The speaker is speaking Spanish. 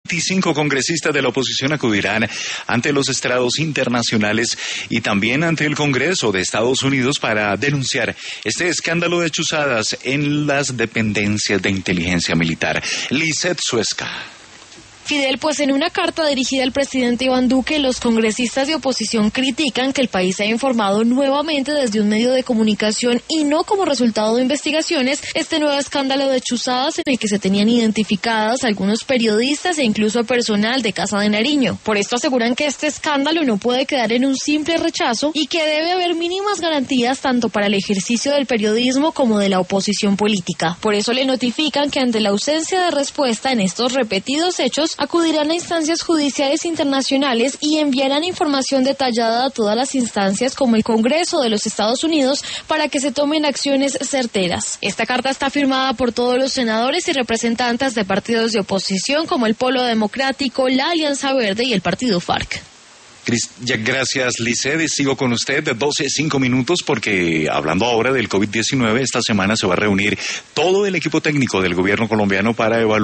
25 congresistas de la oposición acudirán ante los estrados internacionales y también ante el Congreso de Estados Unidos para denunciar este escándalo de chuzadas en las dependencias de inteligencia militar. Lizeth Suesca. Fidel, pues en una carta dirigida al presidente Iván Duque, los congresistas de oposición critican que el país sea informado nuevamente desde un medio de comunicación y no como resultado de investigaciones este nuevo escándalo de chuzadas en el que se tenían identificadas algunos periodistas e incluso personal de Casa de Nariño. Por esto aseguran que este escándalo no puede quedar en un simple rechazo y que debe haber mínimas garantías tanto para el ejercicio del periodismo como de la oposición política. Por eso le notifican que ante la ausencia de respuesta en estos repetidos hechos, acudirán a instancias judiciales internacionales y enviarán información detallada a todas las instancias como el Congreso de los Estados Unidos para que se tomen acciones certeras. Esta carta está firmada por todos los senadores y representantes de partidos de oposición como el Polo Democrático, la Alianza Verde y el Partido FARC. Gracias, Lizeth. Sigo con usted de 12:05 minutos porque hablando ahora del COVID-19, esta semana se va a reunir todo el equipo técnico del gobierno colombiano para evaluar